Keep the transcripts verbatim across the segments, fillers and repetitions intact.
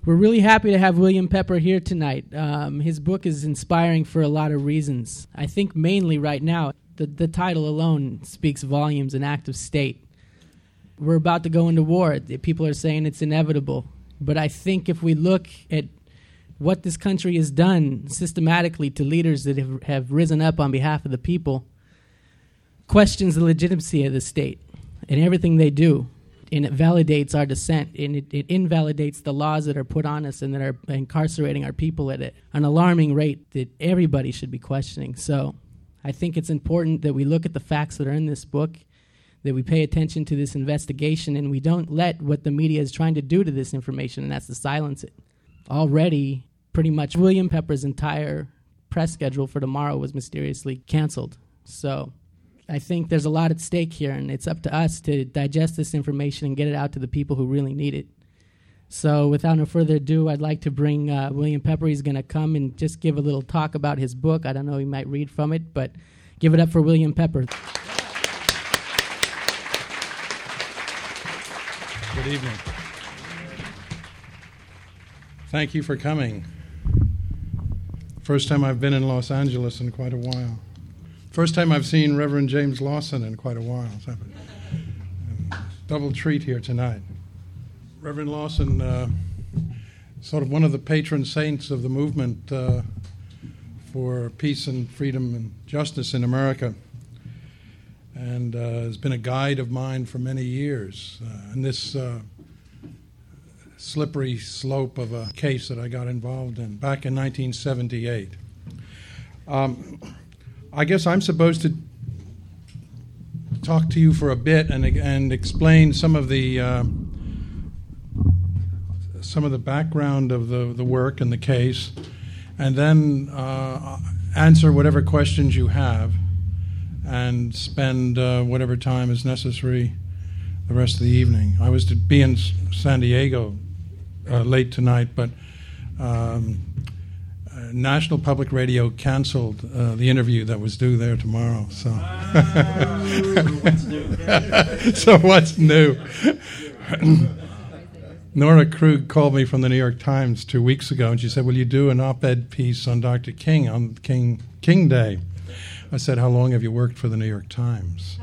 We're really happy to have William Pepper here tonight. Um, his book is inspiring for a lot of reasons. I think mainly right now, the, the title alone speaks volumes, An Act of State. We're about to go into war. People are saying it's inevitable. But I think if we look at what this country has done systematically to leaders that have, have risen up on behalf of the people, questions the legitimacy of the state and everything they do. And it validates our dissent, and it, it invalidates the laws that are put on us and that are incarcerating our people at a, an alarming rate that everybody should be questioning. So I think it's important that we look at the facts that are in this book, that we pay attention to this investigation, and we don't let what the media is trying to do to this information, and that's to silence it. Already, pretty much William Pepper's entire press schedule for tomorrow was mysteriously canceled. So I think there's a lot at stake here, and it's up to us to digest this information and get it out to the people who really need it. So without no further ado, I'd like to bring uh, William Pepper. He's going to come and just give a little talk about his book. I don't know, he might read from it, but give it up for William Pepper. Good evening. Thank you for coming. First time I've been in Los Angeles in quite a while. First time I've seen Reverend James Lawson in quite a while. So, double treat here tonight. Reverend Lawson, uh, sort of one of the patron saints of the movement uh, for peace and freedom and justice in America, and uh, has been a guide of mine for many years. Uh, in this uh, slippery slope of a case that I got involved in back in nineteen seventy-eight. Um, I guess I'm supposed to talk to you for a bit and and explain some of the uh, some of the background of the, the work and the case, and then uh, answer whatever questions you have, and spend uh, whatever time is necessary the rest of the evening. I was to be in San Diego uh, late tonight, but um, National Public Radio canceled uh, the interview that was due there tomorrow. So, oh, what's new? so what's new? Nora Krug called me from the New York Times two weeks ago, and she said, "Will you do an op-ed piece on Doctor King on King King Day?" I said, "How long have you worked for the New York Times?"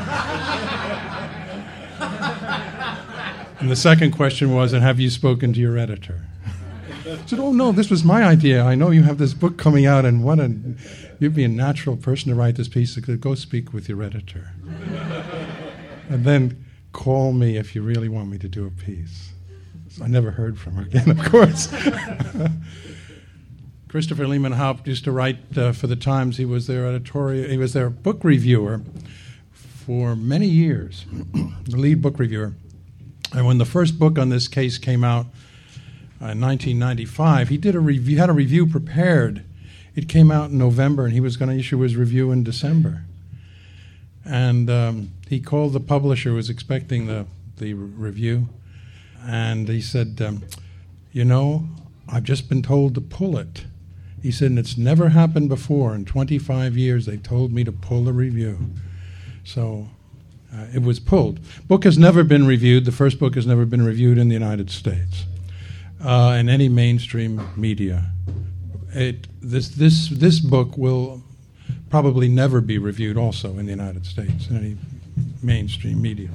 And the second question was, "And have you spoken to your editor?" I said, "Oh, no, this was my idea. I know you have this book coming out, and what a, you'd be a natural person to write this piece. Go speak with your editor. And then call me if you really want me to do a piece." So I never heard from her again, of course. Christopher Lehman Haupt used to write uh, for the Times. He was their editorial, he was their book reviewer for many years, the lead book reviewer. And when the first book on this case came out, Uh, in nineteen ninety-five, he did a review, had a review prepared. It came out in November, and he was going to issue his review in December. And um, he called the publisher, who was expecting the, the review, and he said, um, "You know, I've just been told to pull it." He said, "And it's never happened before. In twenty-five years, they told me to pull a review." So uh, it was pulled. Book has never been reviewed. The first book has never been reviewed in the United States. Uh, in any mainstream media. It, this, this, this book will probably never be reviewed also in the United States, in any mainstream media.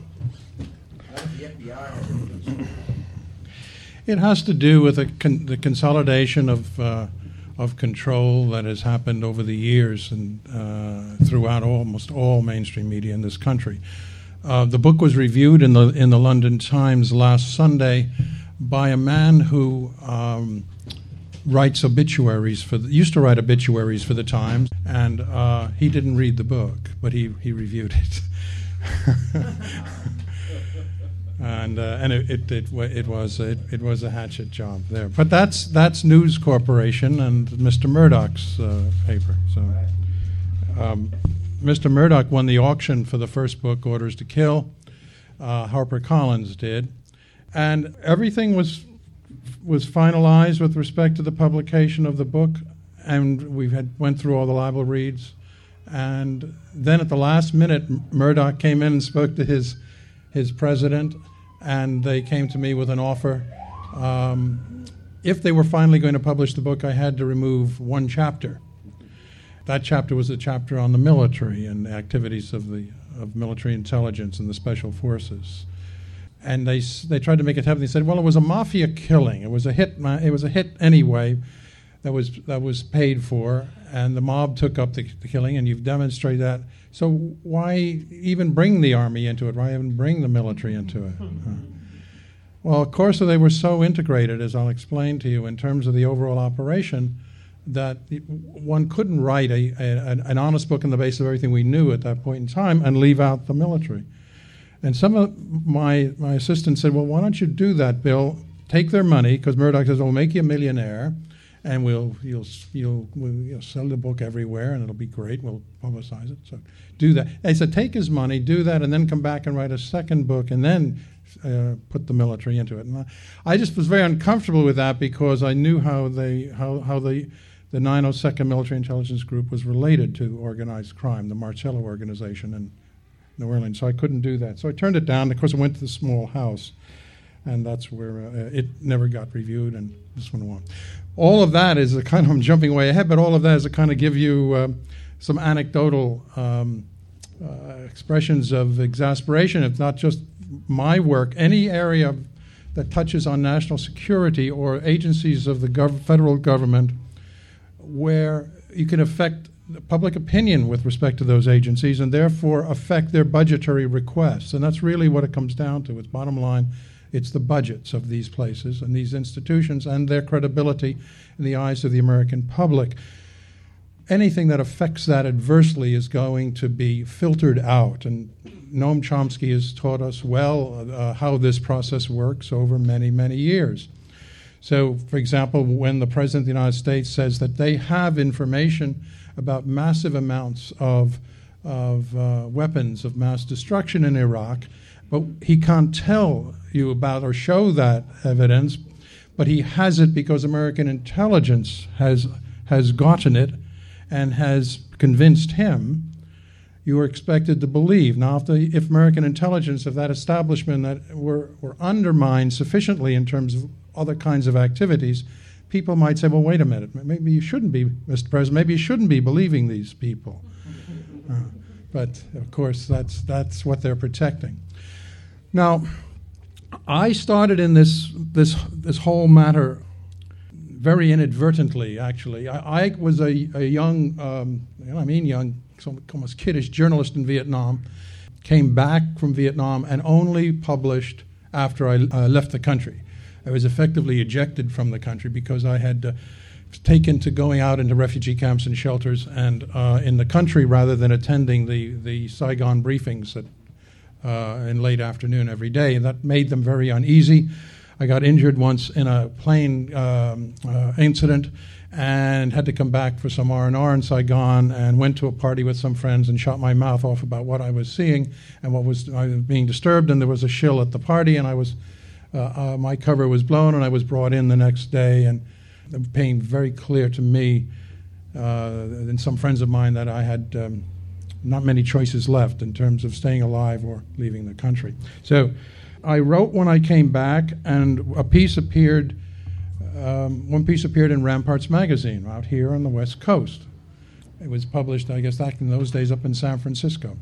It has to do with a con- the consolidation of, uh, of control that has happened over the years and uh, throughout almost all mainstream media in this country. Uh, the book was reviewed in the, in the London Times last Sunday by a man who um, writes obituaries for the, used to write obituaries for the Times, and uh, he didn't read the book, but he, he reviewed it. and uh, and it it, it it was it, it was a hatchet job there. But that's that's News Corporation and Mister Murdoch's uh, paper. So um, Mister Murdoch won the auction for the first book, Orders to Kill. Uh, HarperCollins did. And everything was was finalized with respect to the publication of the book, and we had went through all the libel reads. And then at the last minute, Murdoch came in and spoke to his his president, and they came to me with an offer um, if they were finally going to publish the book, I had to remove one chapter. That chapter was a chapter on the military and the activities of the of military intelligence and the special forces. And they they tried to make it happen. They said, well, it was a mafia killing. It was a hit. It was a hit anyway. That was that was paid for, and the mob took up the, the killing, and you've demonstrated that. So why even bring the army into it? Why even bring the military into it? Uh, well, of course, they were so integrated, as I'll explain to you, in terms of the overall operation, that it, one couldn't write a, a an honest book on the basis of everything we knew at that point in time and leave out the military. And some of my my assistants said, well, why don't you do that, Bill? Take their money, because Murdoch says, we'll make you a millionaire, and we'll you'll you'll, we'll you'll sell the book everywhere, and it'll be great. We'll publicize it. So do that. They said, take his money, do that, and then come back and write a second book, and then uh, put the military into it. And I, I just was very uncomfortable with that, because I knew how they how how the the nine oh second Military Intelligence Group was related to organized crime, the Marcello organization in New Orleans. So I couldn't do that. So I turned it down. Of course, I went to the small house, and that's where uh, it never got reviewed, and this one won. All of that is a kind of, I'm jumping way ahead, but all of that is to kind of give you uh, some anecdotal um, uh, expressions of exasperation. It's not just my work. Any area that touches on national security or agencies of the gov- federal government where you can affect public opinion with respect to those agencies and therefore affect their budgetary requests. And that's really what it comes down to. It's bottom line. It's the budgets of these places and these institutions and their credibility in the eyes of the American public. Anything that affects that adversely is going to be filtered out. And Noam Chomsky has taught us well uh, how this process works over many, many years. So, for example, when the President of the United States says that they have information about massive amounts of, of uh, weapons of mass destruction in Iraq, but he can't tell you about or show that evidence, but he has it because American intelligence has has gotten it and has convinced him, you are expected to believe. Now, if, the, if American intelligence, if that establishment that were, were undermined sufficiently in terms of other kinds of activities, people might say, well, wait a minute, maybe you shouldn't be, Mister President, maybe you shouldn't be believing these people. Uh, but, of course, that's that's what they're protecting. Now, I started in this this this whole matter very inadvertently, actually. I, I was a, a young, um, I mean young, almost kiddish journalist in Vietnam, came back from Vietnam and only published after I uh, left the country. I was effectively ejected from the country because I had uh, taken to going out into refugee camps and shelters and uh, in the country rather than attending the, the Saigon briefings at, uh, in late afternoon every day. And that made them very uneasy. I got injured once in a plane um, uh, incident and had to come back for some R and R in Saigon and went to a party with some friends and shot my mouth off about what I was seeing and what was I was being disturbed. And there was a shill at the party, and I was Uh, uh, my cover was blown, and I was brought in the next day, and it became very clear to me uh, and some friends of mine that I had um, not many choices left in terms of staying alive or leaving the country. So I wrote when I came back, and a piece appeared, um, one piece appeared in Ramparts magazine out here on the West Coast. It was published, I guess, back in those days up in San Francisco.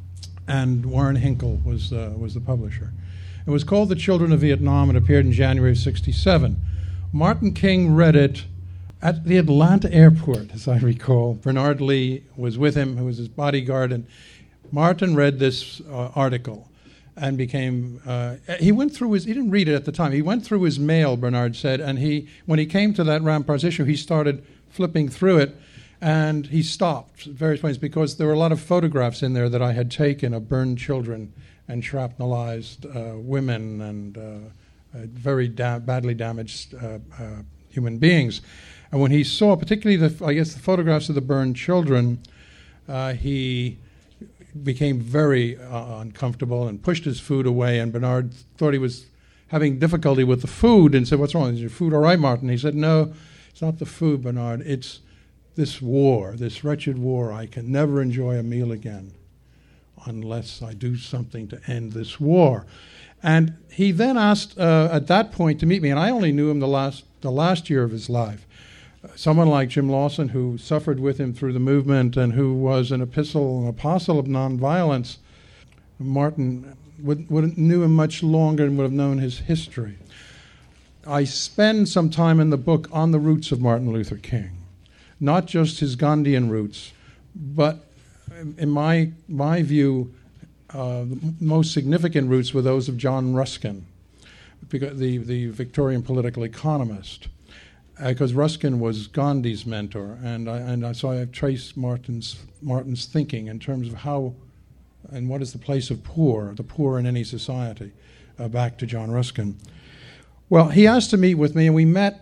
And Warren Hinkle was, uh, was the publisher. It was called The Children of Vietnam. It appeared in January of sixty-seven. Martin King read it at the Atlanta airport, as I recall. Bernard Lee was with him, who was his bodyguard, and Martin read this uh, article and became, uh, he went through his, he didn't read it at the time, he went through his mail, Bernard said, and he, when he came to that Ramparts issue, he started flipping through it, and he stopped at various points because there were a lot of photographs in there that I had taken of burned children and shrapnelized uh, women and uh, uh, very da- badly damaged uh, uh, human beings. And when he saw, particularly the, I guess, the photographs of the burned children, uh, he became very uh, uncomfortable and pushed his food away. And Bernard thought he was having difficulty with the food and said, "What's wrong? Is your food all right, Martin?" He said, "No, it's not the food, Bernard. It's this war, this wretched war. I can never enjoy a meal again unless I do something to end this war." And he then asked uh, at that point to meet me, and I only knew him the last the last year of his life. Uh, someone like Jim Lawson, who suffered with him through the movement and who was an epistle, an apostle of nonviolence, Martin would, would knew him much longer and would have known his history. I spend some time in the book on the roots of Martin Luther King, not just his Gandhian roots, but in my my view, uh, the most significant roots were those of John Ruskin, because the, the Victorian political economist, because uh, Ruskin was Gandhi's mentor, and I, and I, so I have traced Martin's Martin's thinking in terms of how and what is the place of poor, the poor in any society, uh, back to John Ruskin. Well, he asked to meet with me, and we met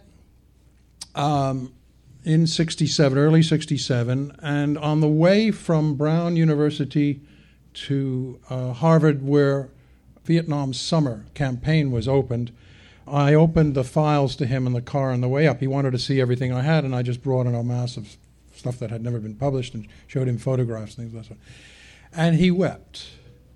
um, in sixty-seven, early sixty-seven, and on the way from Brown University to uh, Harvard, where Vietnam's summer campaign was opened, I opened the files to him in the car on the way up. He wanted to see everything I had, and I just brought in a mass of stuff that had never been published and showed him photographs and things like that. And he wept.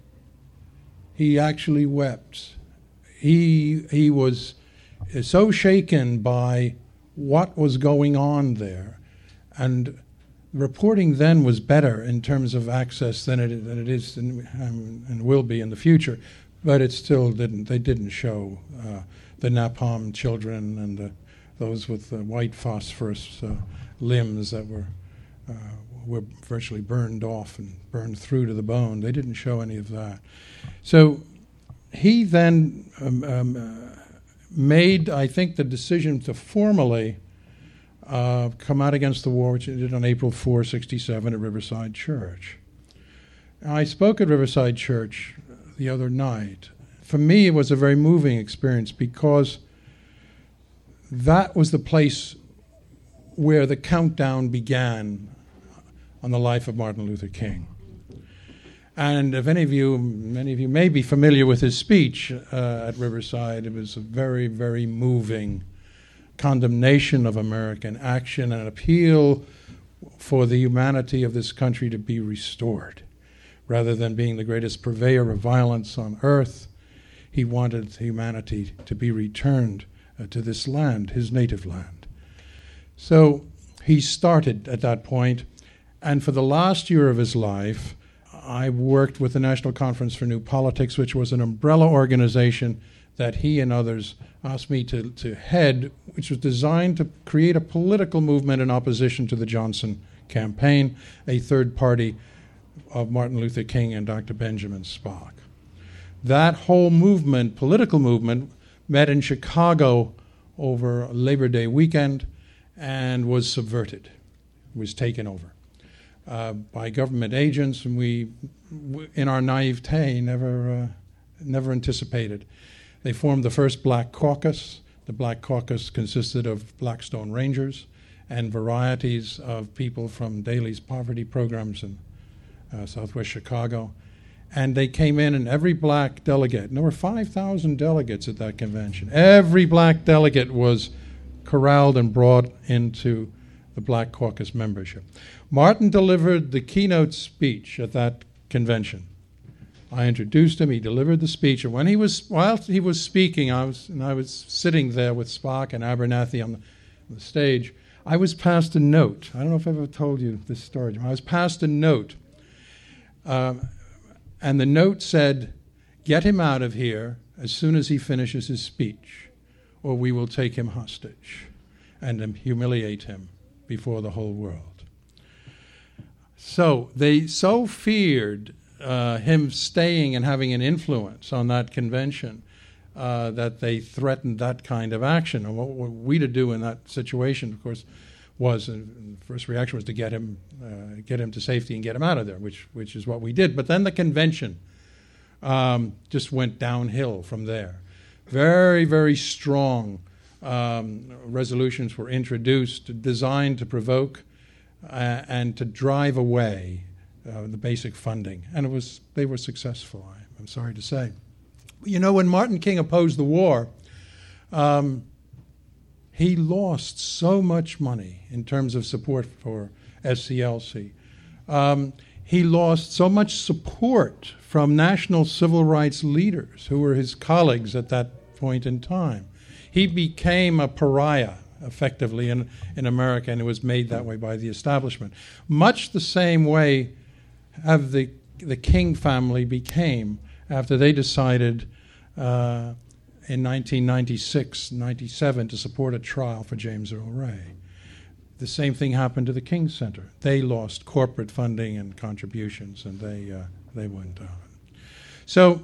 He actually wept. He he was so shaken by what was going on there. And reporting then was better in terms of access than it, than it is in, um, and will be in the future. But it still didn't, they didn't show uh, the napalm children and the, those with the white phosphorus uh, limbs that were uh, were virtually burned off and burned through to the bone. They didn't show any of that. So he then um, um, uh, made, I think, the decision to formally uh, come out against the war, which he did on April fourth, sixty-seven at Riverside Church. I spoke at Riverside Church the other night. For me, it was a very moving experience because that was the place where the countdown began on the life of Martin Luther King. And if any of you, many of you may be familiar with his speech uh, at Riverside, it was a very, very moving condemnation of American action and an appeal for the humanity of this country to be restored. Rather than being the greatest purveyor of violence on earth, he wanted humanity to be returned uh, to this land, his native land. So he started at that point, and for the last year of his life, I worked with the National Conference for New Politics, which was an umbrella organization that he and others asked me to, to head, which was designed to create a political movement in opposition to the Johnson campaign, a third party of Martin Luther King and Doctor Benjamin Spock. That whole movement, political movement, met in Chicago over Labor Day weekend and was subverted, was taken over uh, by government agents, and we, w- in our naivete, never, uh, never anticipated. They formed the first Black Caucus. The Black Caucus consisted of Blackstone Rangers and varieties of people from Daley's poverty programs in uh, southwest Chicago. And they came in, and every black delegate, and there were five thousand delegates at that convention, every black delegate was corralled and brought into the Black Caucus membership. Martin delivered the keynote speech at that convention. I introduced him, he delivered the speech, and when he was, while he was speaking, I was, and I was sitting there with Spock and Abernathy on the, on the stage, I was passed a note. I don't know if I've ever told you this story. I was passed a note, um, and the note said, "Get him out of here as soon as he finishes his speech, or we will take him hostage and um, humiliate him before the whole world." So they so feared Uh, him staying and having an influence on that convention uh, that they threatened that kind of action. And what were we to do in that situation, of course, was, uh, the first reaction was to get him uh, get him to safety and get him out of there, which which is what we did. But then the convention um, just went downhill from there. Very, very strong um, resolutions were introduced designed to provoke uh, and to drive away Uh, the basic funding, and it was they were successful, I, I'm sorry to say. You know, when Martin King opposed the war, um, he lost so much money in terms of support for S C L C. Um, he lost so much support from national civil rights leaders who were his colleagues at that point in time. He became a pariah, effectively, in, in America, and it was made that way by the establishment. Much the same way have the, the King family became after they decided uh, in nineteen ninety-six, ninety-seven to support a trial for James Earl Ray. The same thing happened to the King Center. They lost corporate funding and contributions, and they uh, they went down. So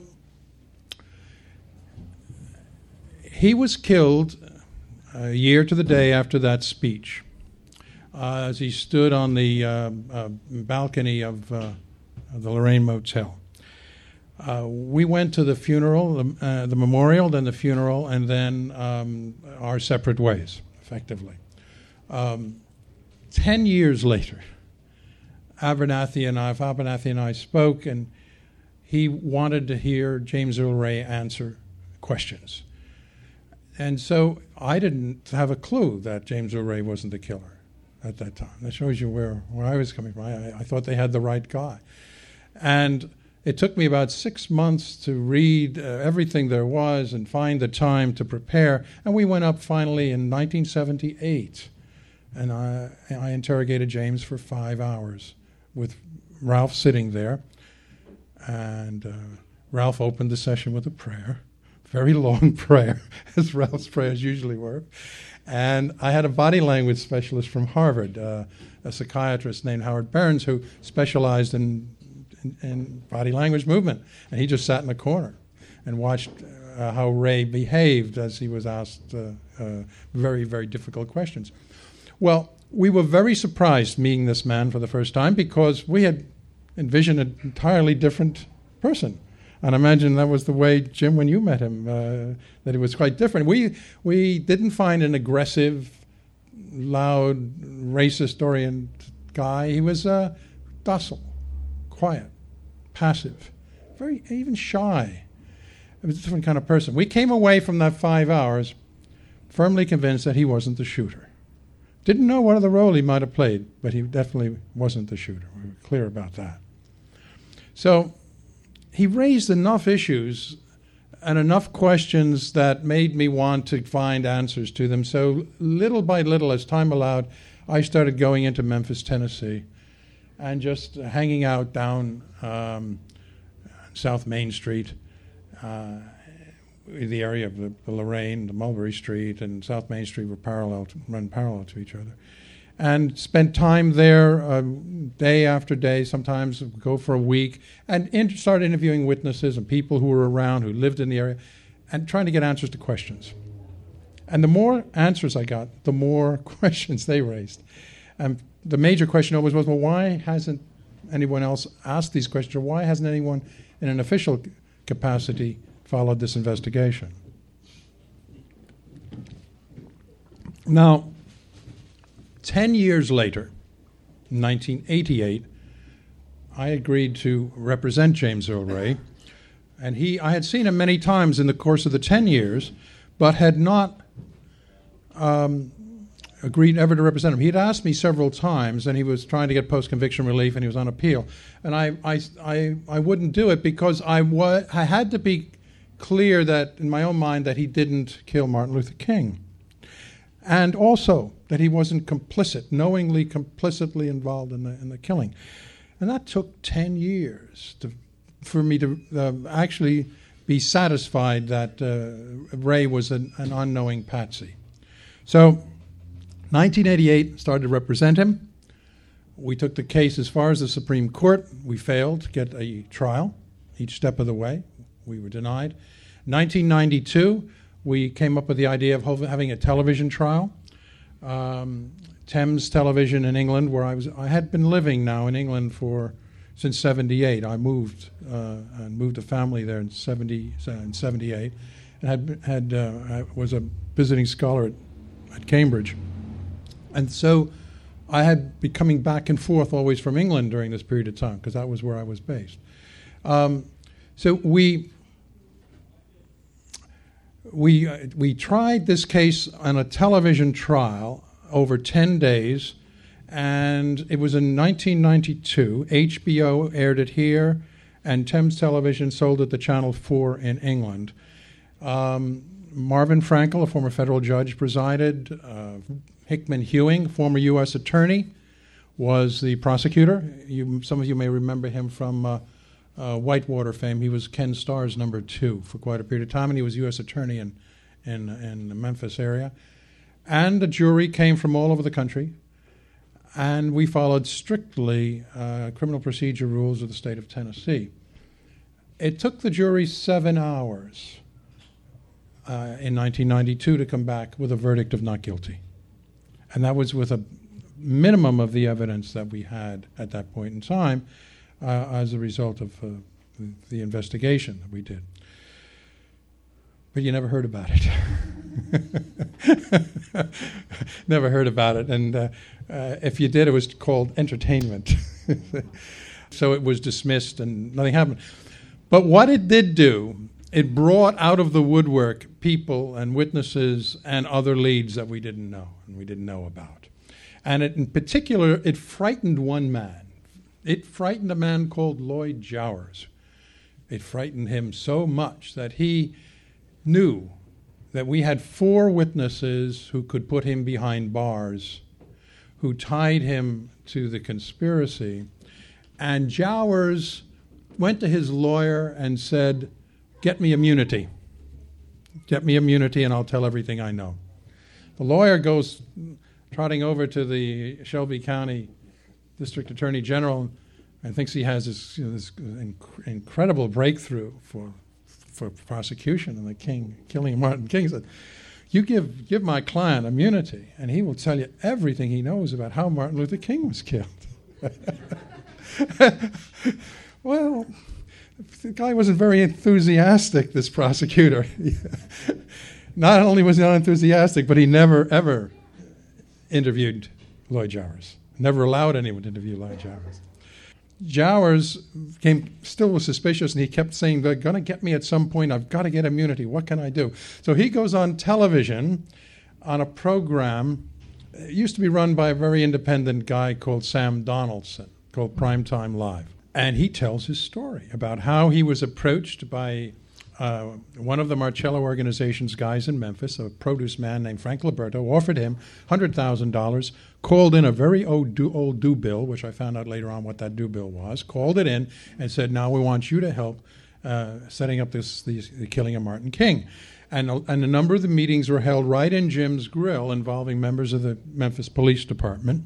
he was killed a year to the day after that speech, uh, as he stood on the uh, uh, balcony of, uh, of the Lorraine Motel. Uh, we went to the funeral, uh, the memorial, then the funeral, and then um, our separate ways, effectively. Um, ten years later, Abernathy and I, Abernathy and I spoke, and he wanted to hear James Earl Ray answer questions. And so I didn't have a clue that James Earl Ray wasn't the killer at that time. That shows you where, where I was coming from. I, I thought they had the right guy. And it took me about six months to read uh, everything there was and find the time to prepare. And we went up finally in nineteen seventy-eight. And I, I interrogated James for five hours with Ralph sitting there. And uh, Ralph opened the session with a prayer, very long prayer, as Ralph's prayers usually were. And I had a body language specialist from Harvard, uh, a psychiatrist named Howard Burns, who specialized in, in, in body language movement. And he just sat in the corner and watched uh, how Ray behaved as he was asked uh, uh, very, very difficult questions. Well, we were very surprised meeting this man for the first time because we had envisioned an entirely different person. And I imagine that was the way, Jim, when you met him, uh, that it was quite different. We we didn't find an aggressive, loud, racist-oriented guy. He was uh, docile, quiet, passive, very even shy. It was a different kind of person. We came away from that five hours firmly convinced that he wasn't the shooter. Didn't know what other role he might have played, but he definitely wasn't the shooter. We were clear about that. So he raised enough issues and enough questions that made me want to find answers to them. So little by little, as time allowed, I started going into Memphis, Tennessee, and just hanging out down um, South Main Street, uh, in the area of the, the Lorraine, the Mulberry Street, and South Main Street were parallel, to, run parallel to each other. And spent time there uh, day after day, sometimes go for a week, and in- start interviewing witnesses and people who were around, who lived in the area, and trying to get answers to questions. And the more answers I got, the more questions they raised. And the major question always was, well, why hasn't anyone else asked these questions, or why hasn't anyone in an official capacity followed this investigation? Now, ten years later, in nineteen eighty-eight, I agreed to represent James Earl Ray, and he, I had seen him many times in the course of the ten years, but had not um, agreed ever to represent him. He had asked me several times, and he was trying to get post-conviction relief, and he was on appeal. And I, I, I, I wouldn't do it because I, wa- I had to be clear that, in my own mind, that he didn't kill Martin Luther King. And also that he wasn't complicit, knowingly, complicitly involved in the, in the killing. And that took ten years to, for me to uh, actually be satisfied that uh, Ray was an, an unknowing patsy. So, nineteen eighty-eight, started to represent him. We took the case as far as the Supreme Court. We failed to get a trial each step of the way. We were denied. nineteen ninety-two, we came up with the idea of having a television trial. Um, Thames Television in England, where I was, I had been living now in England for since seventy-eight. I moved uh, and moved a family there in seventy in seventy-eight, and had had uh, I was a visiting scholar at, at Cambridge, and so I had been coming back and forth always from England during this period of time because that was where I was based. Um, so we. We uh, we tried this case on a television trial over ten days And it was in nineteen ninety-two. H B O aired it here, and Thames Television sold it to Channel four in England. Um, Marvin Frankel, a former federal judge, presided. Uh, Hickman Hewing, former U S attorney, was the prosecutor. You, some of you may remember him from uh, uh, Whitewater fame. He was Ken Starr's number two for quite a period of time, and he was U S attorney in, in, in the Memphis area. And the jury came from all over the country, and we followed strictly uh, criminal procedure rules of the state of Tennessee. It took the jury seven hours uh, in nineteen ninety-two to come back with a verdict of not guilty. And that was with a minimum of the evidence that we had at that point in time uh, as a result of uh, the investigation that we did. But you never heard about it. Never heard about it. And uh, uh, if you did, it was called entertainment. So it was dismissed and nothing happened. But what it did do, it brought out of the woodwork people and witnesses and other leads that we didn't know and we didn't know about. And it, in particular, it frightened one man. It frightened a man called Lloyd Jowers. It frightened him so much that he knew that we had four witnesses who could put him behind bars, who tied him to the conspiracy. And Jowers went to his lawyer and said, "Get me immunity. Get me immunity and I'll tell everything I know." The lawyer goes trotting over to the Shelby County District Attorney General and thinks he has this, you know, this inc- incredible breakthrough for for prosecution. And the king, killing Martin King, said, "You give give my client immunity and he will tell you everything he knows about how Martin Luther King was killed." Well, the guy wasn't very enthusiastic, this prosecutor. Not only was he not enthusiastic, but he never, ever interviewed Lloyd Jowers. Never allowed anyone to interview Lloyd Jowers. Jowers came, still was suspicious, and he kept saying, "They're going to get me at some point. I've got to get immunity. What can I do?" So he goes on television on a program. It used to be run by a very independent guy called Sam Donaldson, called Primetime Live. And he tells his story about how he was approached by uh, one of the Marcello Organization's guys in Memphis, a produce man named Frank Liberto, offered him one hundred thousand dollars, called in a very old due, old due bill, which I found out later on what that due bill was, called it in and said, "Now we want you to help uh, setting up this, this the killing of Martin King." And, and a number of the meetings were held right in Jim's Grill involving members of the Memphis Police Department.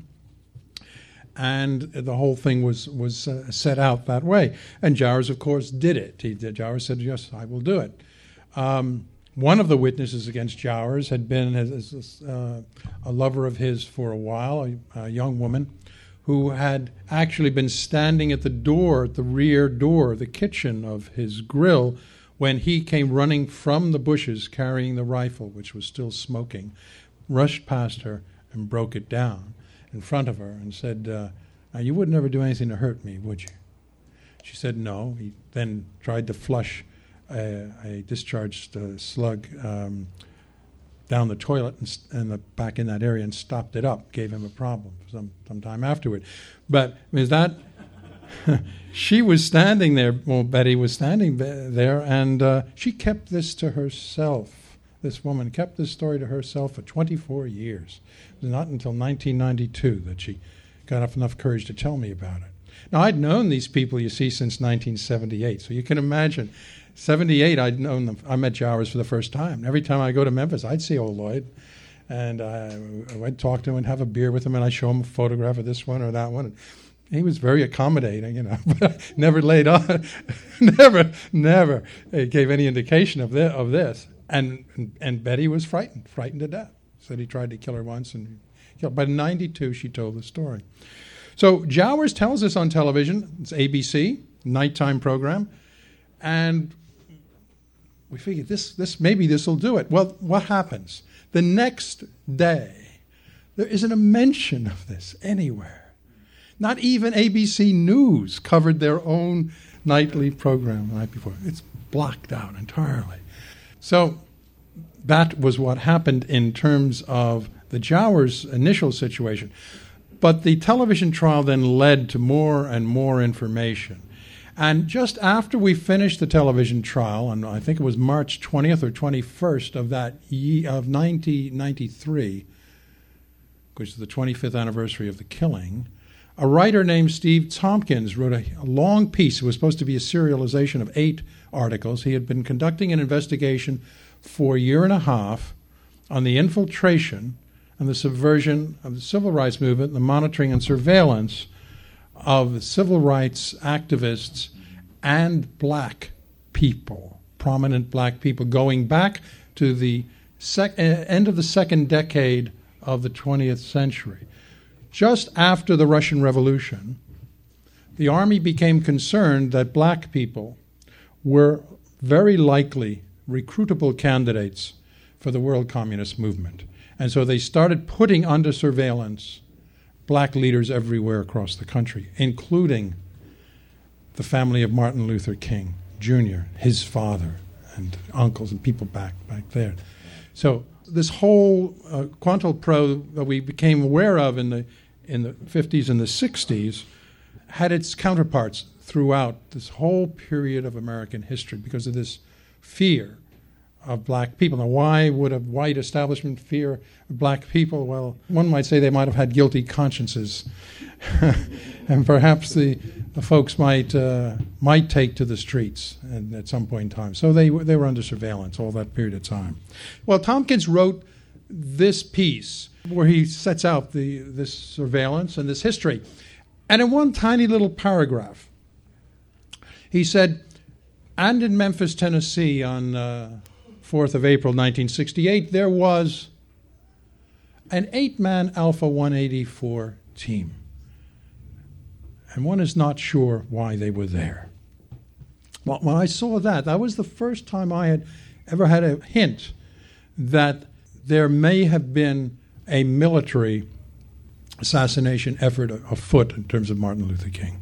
And the whole thing was was uh, set out that way. And Jowers, of course, did it. He did. Jowers said, "Yes, I will do it." Um, one of the witnesses against Jowers had been his, uh, a lover of his for a while, a, a young woman, who had actually been standing at the door, at the rear door, the kitchen of his grill, when he came running from the bushes carrying the rifle, which was still smoking, rushed past her and broke it down in front of her and said, uh, "Now, you would never do anything to hurt me, would you?" She said no. He then tried to flush a, a discharged uh, slug um, down the toilet and, st- and the, back in that area and stopped it up, gave him a problem some, some time afterward. But is that... She was standing there, well, Betty was standing there, and uh, she kept this to herself. This woman kept this story to herself for twenty-four years. It was not until nineteen ninety-two that she got up enough courage to tell me about it. Now, I'd known these people, you see, since nineteen seventy-eight, so you can imagine. seventy-eight, I'd known them. I met Jowers for the first time. Every time I go to Memphis, I'd see old Lloyd, and I, I'd talk to him and have a beer with him, and I'd show him a photograph of this one or that one. And he was very accommodating, you know, but never laid on, never, never gave any indication of this. Of this. And, and and Betty was frightened, frightened to death. Said he tried to kill her once, and killed. By ninety-two, she told the story. So Jowers tells us on television. It's A B C, nighttime program, and we figured this this maybe this will do it. Well, what happens? The next day, there isn't a mention of this anywhere. Not even A B C News covered their own nightly program the night before. It's blocked out entirely. So that was what happened in terms of the Jowers initial situation. But the television trial then led to more and more information. And just after we finished the television trial, on I think it was March twentieth or twenty-first of that ye- of nineteen ninety-three, which is the twenty-fifth anniversary of the killing, a writer named Steve Tompkins wrote a, a long piece. It was supposed to be a serialization of eight articles. He had been conducting an investigation for a year and a half on the infiltration and the subversion of the civil rights movement, the monitoring and surveillance of civil rights activists and black people, prominent black people, going back to the sec- end of the second decade of the twentieth century. Just after the Russian Revolution, the army became concerned that black people were very likely recruitable candidates for the world communist movement. And so they started putting under surveillance black leaders everywhere across the country, including the family of Martin Luther King Junior, his father, and uncles and people back back there. So this whole uh, COINTELPRO that we became aware of in the in the fifties and the sixties had its counterparts throughout this whole period of American history because of this fear of black people. Now, why would a white establishment fear black people? Well, one might say they might have had guilty consciences, and perhaps the, the folks might uh, might take to the streets and, at some point in time. So they they were under surveillance all that period of time. Well, Tompkins wrote this piece where he sets out the this surveillance and this history, and in one tiny little paragraph, he said, "And in Memphis, Tennessee, on Uh, fourth of April, nineteen sixty-eight, there was an eight-man Alpha one eighty-four team. And one is not sure why they were there." Well, when I saw that, that was the first time I had ever had a hint that there may have been a military assassination effort afoot in terms of Martin Luther King.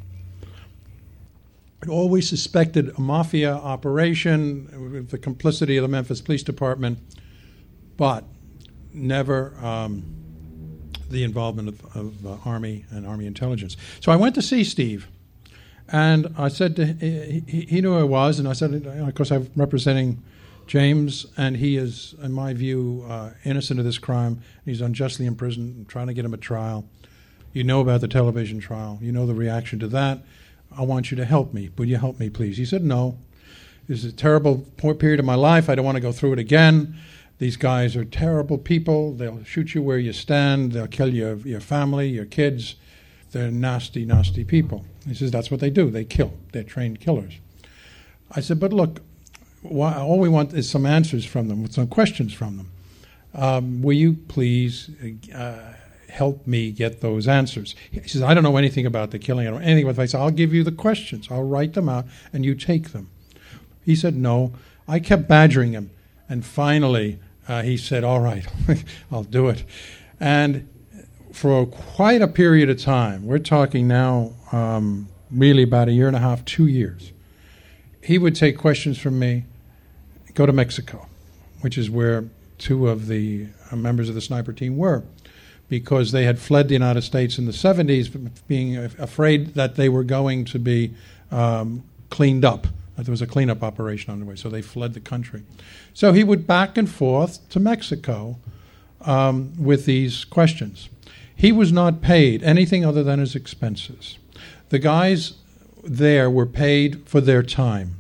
I'd always suspected a mafia operation with the complicity of the Memphis Police Department, but never um, the involvement of, of uh, Army and Army intelligence. So I went to see Steve, and I said to he, he, he knew who I was, and I said, of course, I'm representing James, and he is, in my view, uh, innocent of this crime. He's unjustly imprisoned. I'm trying to get him a trial. You know about the television trial. You know the reaction to that. I want you to help me. Will you help me, please? He said, "No. This is a terrible period of my life. I don't want to go through it again. These guys are terrible people. They'll shoot you where you stand. They'll kill your, your family, your kids. They're nasty, nasty people." He says, "That's what they do. They kill. They're trained killers." I said, "But look, why, all we want is some answers from them, some questions from them. Um, will you please uh, help me get those answers?" He says, "I don't know anything about the killing. I don't know anything about the face. I'll give you the questions. I'll write them out, and you take them." He said, "No." I kept badgering him, and finally uh, he said, "All right, I'll do it." And for quite a period of time, we're talking now um, really about a year and a half, two years, he would take questions from me, go to Mexico, which is where two of the uh, members of the sniper team were, because they had fled the United States in the seventies, being afraid that they were going to be um, cleaned up, that there was a cleanup operation underway, so they fled the country. So he would back and forth to Mexico um, with these questions. He was not paid anything other than his expenses. The guys there were paid for their time.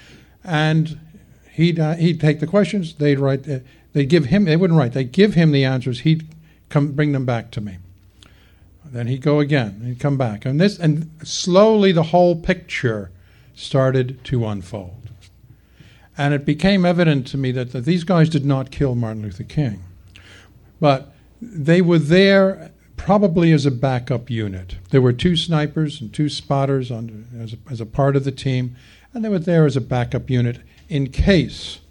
And he'd, uh, he'd take the questions, they'd write, uh, they'd give him, they wouldn't write, they'd give him the answers, he'd come bring them back to me. Then he'd go again, he'd come back. And this, and slowly the whole picture started to unfold. And it became evident to me that, that these guys did not kill Martin Luther King. But they were there probably as a backup unit. There were two snipers and two spotters on, as, a, as a part of the team, and they were there as a backup unit in case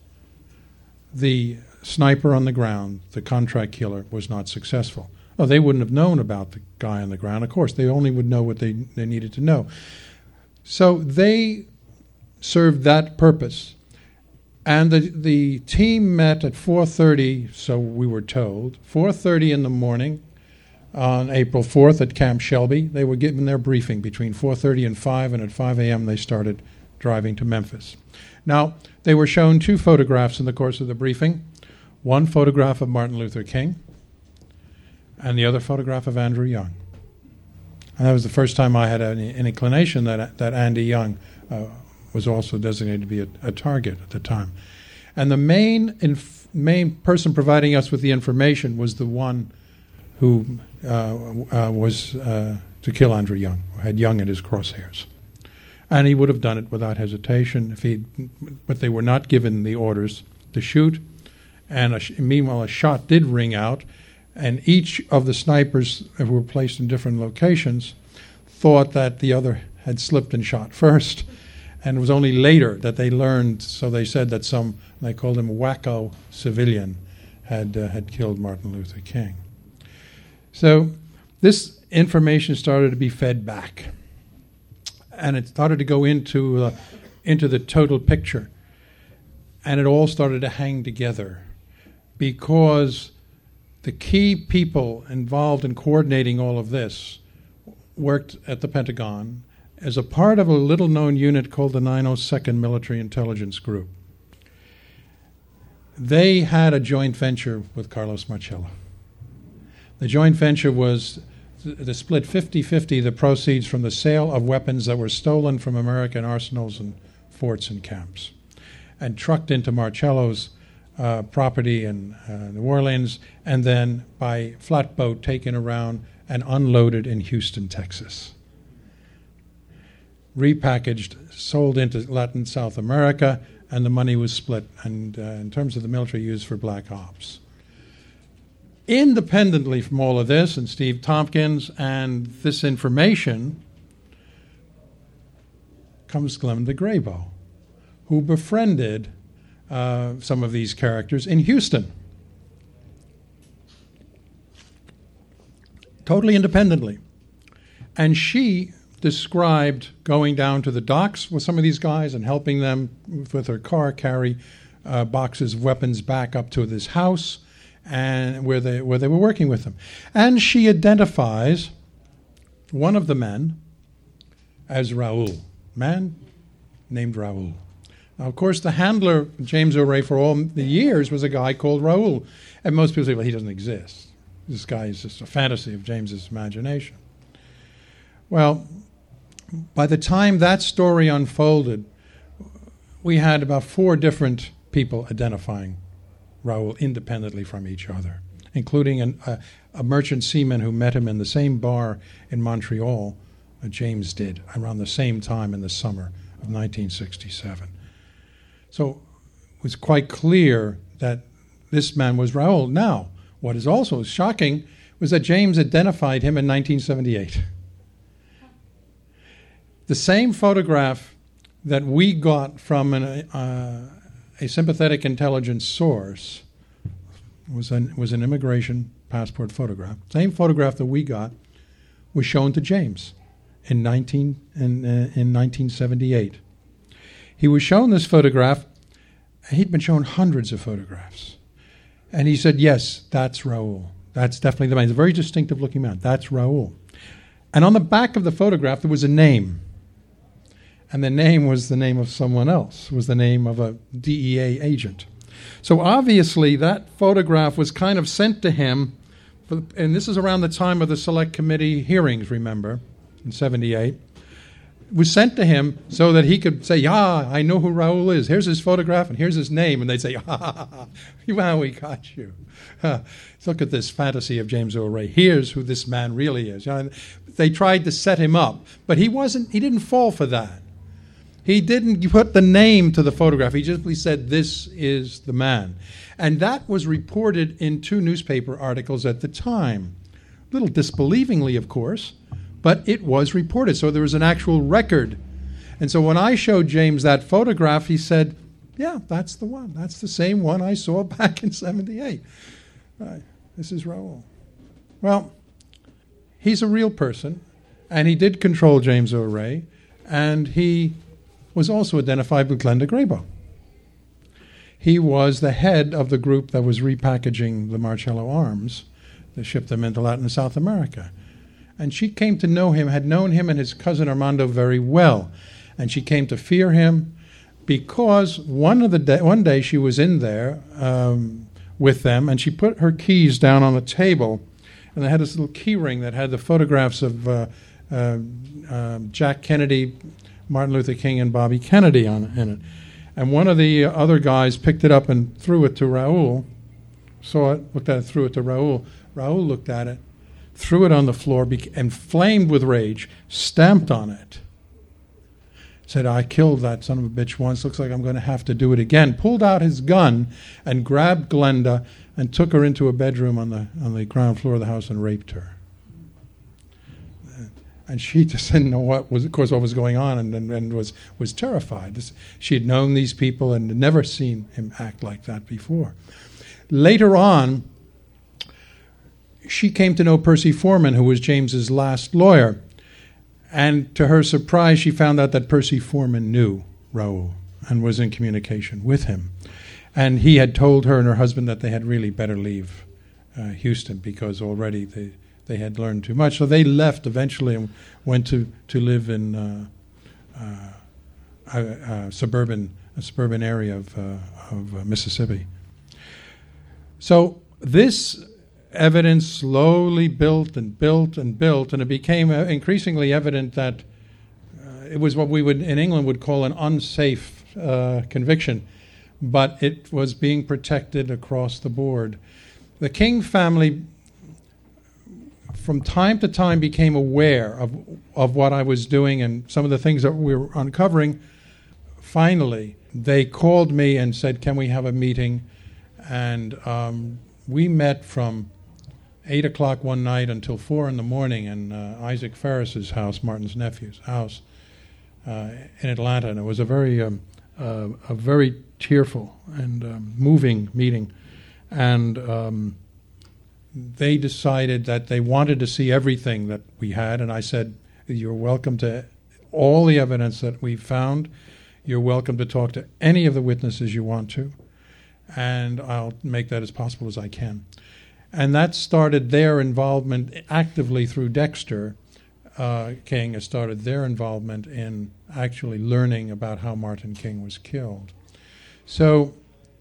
the sniper on the ground, the contract killer, was not successful. Oh, they wouldn't have known about the guy on the ground. Of course, they only would know what they, they needed to know. So they served that purpose. And the, the team met at four thirty, so we were told, four thirty in the morning on April fourth at Camp Shelby. They were given their briefing between four thirty and five, and at five a.m. they started driving to Memphis. Now, they were shown two photographs in the course of the briefing. One photograph of Martin Luther King, and the other photograph of Andrew Young. And that was the first time I had any, an inclination that, that Andy Young uh, was also designated to be a, a target at the time. And the main inf- main person providing us with the information was the one who uh, uh, was uh, to kill Andrew Young, who had Young in his crosshairs. And he would have done it without hesitation if he, but they were not given the orders to shoot. And a sh- meanwhile, a shot did ring out, and each of the snipers who were placed in different locations thought that the other had slipped and shot first. And it was only later that they learned, so they said that some, they called him a wacko civilian, had uh, had killed Martin Luther King. So this information started to be fed back. And it started to go into uh, into the total picture. And it all started to hang together because the key people involved in coordinating all of this worked at the Pentagon as a part of a little-known unit called the nine oh second Military Intelligence Group. They had a joint venture with Carlos Marcello. The joint venture was to split fifty-fifty the proceeds from the sale of weapons that were stolen from American arsenals and forts and camps and trucked into Marcello's uh, property in uh, New Orleans, and then by flatboat taken around and unloaded in Houston, Texas. Repackaged, sold into Latin South America, and the money was split, and uh, in terms of the military used for black ops. Independently from all of this, and Steve Tompkins and this information, comes Glenda Grabo, who befriended uh, some of these characters in Houston. Totally independently. And she described going down to the docks with some of these guys and helping them with her car carry uh, boxes of weapons back up to this house, and where they where they were working with them. And she identifies one of the men as Raoul, man named Raoul. Now, of course, the handler, James O'Ray, for all the years was a guy called Raoul. And most people say, well, he doesn't exist. This guy is just a fantasy of James's imagination. Well, by the time that story unfolded, we had about four different people identifying Raoul independently from each other, including an, a, a merchant seaman who met him in the same bar in Montreal that James did around the same time in the summer of nineteen sixty-seven. So it was quite clear that this man was Raoul. Now, what is also shocking was that James identified him in nineteen seventy-eight. The same photograph that we got from an, uh, a sympathetic intelligence source was an, was an immigration passport photograph. Same photograph that we got was shown to James in, nineteen, in, uh, in nineteen seventy-eight. He was shown this photograph. He'd been shown hundreds of photographs. And he said, yes, that's Raoul. That's definitely the man. He's a very distinctive looking man. That's Raoul. And on the back of the photograph, there was a name. And the name was the name of someone else. It was the name of a D E A agent. So obviously that photograph was kind of sent to him, for, and this is around the time of the Select Committee hearings, remember, in seventy-eight. It was sent to him so that he could say, yeah, I know who Raoul is. Here's his photograph and here's his name. And they'd say, ha, ha, ha, wow, we got you. Uh, look at this fantasy of James O'Ray. Here's who this man really is. You know, they tried to set him up, but he wasn't. He didn't fall for that. He didn't put the name to the photograph. He simply said, this is the man. And that was reported in two newspaper articles at the time. A little disbelievingly, of course, but it was reported. So there was an actual record. And so when I showed James that photograph, he said, yeah, that's the one. That's the same one I saw back in seventy-eight. Right. This is Raoul. Well, he's a real person, and he did control James O'Ray, and he was also identified with Glenda Grabo. He was the head of the group that was repackaging the Marcello arms to ship them into Latin and South America. And she came to know him, had known him and his cousin Armando very well. And she came to fear him because one of the day, one day she was in there um, with them, and she put her keys down on the table, and they had this little key ring that had the photographs of uh, uh, uh, Jack Kennedy, Martin Luther King, and Bobby Kennedy on in it. And one of the other guys picked it up and threw it to Raul, saw it, looked at it, threw it to Raul. Raul looked at it, threw it on the floor, bec- and flamed with rage, stamped on it. Said, I killed that son of a bitch once, looks like I'm going to have to do it again. Pulled out his gun and grabbed Glenda and took her into a bedroom on the on the ground floor of the house and raped her. And she just didn't know what was, of course, what was going on, and, and, and was was terrified. This, she had known these people and had never seen him act like that before. Later on, she came to know Percy Foreman, who was James's last lawyer. And to her surprise, she found out that Percy Foreman knew Raul and was in communication with him. And he had told her and her husband that they had really better leave uh, Houston because already they, they had learned too much. So they left eventually and went to, to live in uh, uh, a, a suburban a suburban area of, uh, of uh, Mississippi. So this evidence slowly built and built and built, and it became uh, increasingly evident that uh, it was what we would in England would call an unsafe uh, conviction, but it was being protected across the board. The King family, from time to time, became aware of of what I was doing and some of the things that we were uncovering. Finally, they called me and said, "Can we have a meeting?" And um, we met from eight o'clock one night until four in the morning in uh, Isaac Ferris's house, Martin's nephew's house, uh, in Atlanta. And it was a very, um, uh, a very tearful and um, moving meeting. And um, they decided that they wanted to see everything that we had. And I said, "You're welcome to all the evidence that we found. You're welcome to talk to any of the witnesses you want to. And I'll make that as possible as I can." And that started their involvement actively through Dexter. Uh, King has started their involvement in actually learning about how Martin King was killed. So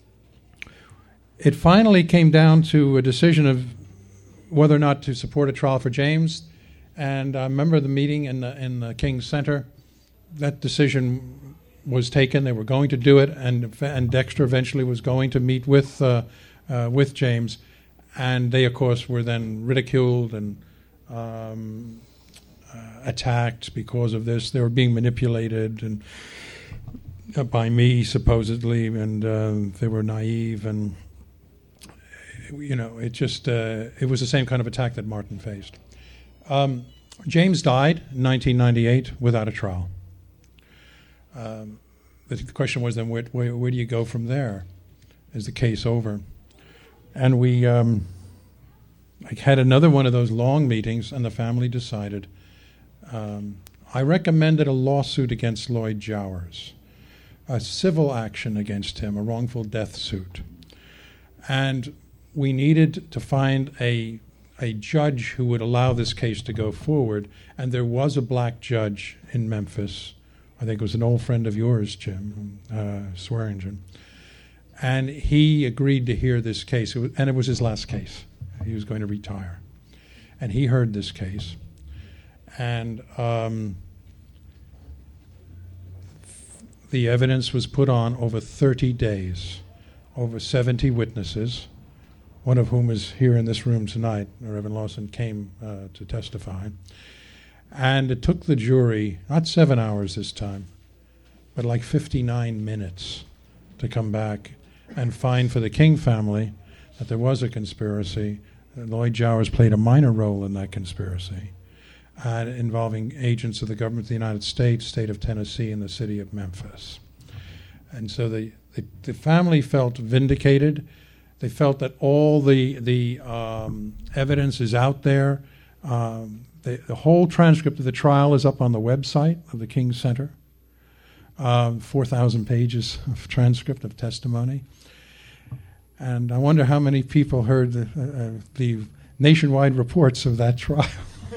it finally came down to a decision of whether or not to support a trial for James. And I remember the meeting in the in the King Center. That decision was taken. They were going to do it, and and Dexter eventually was going to meet with uh, uh, with James. And they, of course, were then ridiculed and um, uh, attacked because of this. They were being manipulated and uh, by me, supposedly, and uh, they were naive. And, you know, it just, uh, it was the same kind of attack that Martin faced. Um, James died in nineteen ninety-eight without a trial. Um, the question was then, where, where, where do you go from there? Is the case over? And we um, I had another one of those long meetings, and the family decided. Um, I recommended a lawsuit against Lloyd Jowers, a civil action against him, a wrongful death suit. And we needed to find a, a judge who would allow this case to go forward. And there was a black judge in Memphis. I think it was an old friend of yours, Jim, uh, Swearingen. And he agreed to hear this case, it was, and it was his last case. He was going to retire. And he heard this case. And um, the evidence was put on over thirty days, over seventy witnesses, one of whom is here in this room tonight. Reverend Lawson came uh, to testify. And it took the jury, not seven hours this time, but like fifty-nine minutes to come back and find for the King family that there was a conspiracy. Lloyd Jowers played a minor role in that conspiracy, uh, involving agents of the government of the United States, state of Tennessee, and the city of Memphis. And so the, the, the family felt vindicated. They felt that all the, the um, evidence is out there. Um, the, the whole transcript of the trial is up on the website of the King Center. Um, four thousand pages of transcript of testimony. And I wonder how many people heard the, uh, the nationwide reports of that trial.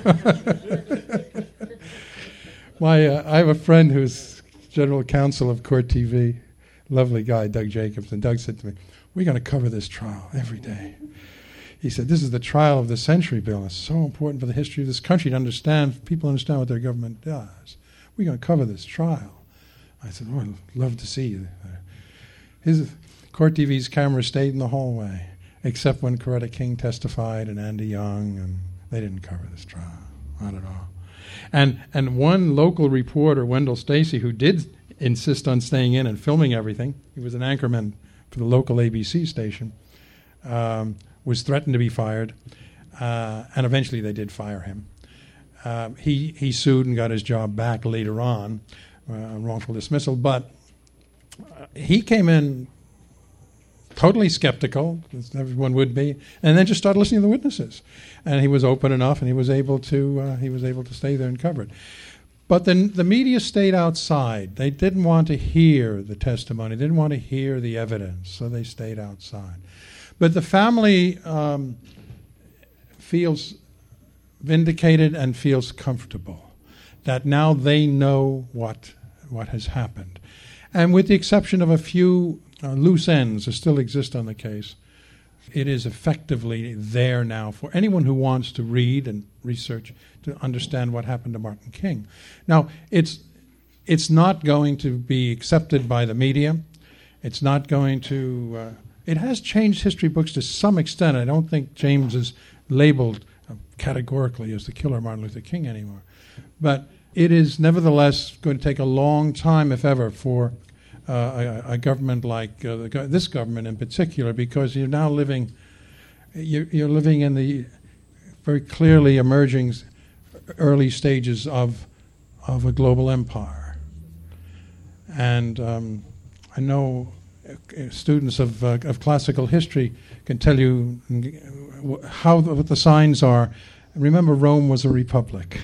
My, uh, I have a friend who's general counsel of Court T V, lovely guy, Doug Jacobs, and Doug said to me, we're going to cover this trial every day. He said, this is the trial of the century, Bill. It's so important for the history of this country to understand, people understand what their government does. We're going to cover this trial. I said, oh, I'd love to see you. His Court T V's camera stayed in the hallway, except when Coretta King testified and Andy Young, and they didn't cover this trial, not at all. And and one local reporter, Wendell Stacy, who did insist on staying in and filming everything, he was an anchorman for the local A B C station, um, was threatened to be fired, uh, and eventually they did fire him. Uh, he, he sued and got his job back later on, uh, wrongful dismissal, but uh, he came in totally skeptical, as everyone would be, and then just started listening to the witnesses. And he was open enough, and he was able to uh, he was able to stay there and cover it. But then the media stayed outside. They didn't want to hear the testimony. They didn't want to hear the evidence, so they stayed outside. But the family um, feels vindicated and feels comfortable that now they know what what has happened. And with the exception of a few uh, loose ends that still exist on the case, it is effectively there now for anyone who wants to read and research to understand what happened to Martin King. Now, it's it's not going to be accepted by the media. It's not going to... Uh, it has changed history books to some extent. I don't think James is labeled uh, categorically as the killer of Martin Luther King anymore. But it is nevertheless going to take a long time, if ever, for uh, a, a government like uh, the go- this government in particular, because you're now living, you're, you're living in the very clearly emerging early stages of of a global empire. And um, I know uh, students of uh, of classical history can tell you how the, what the signs are. Remember, Rome was a republic.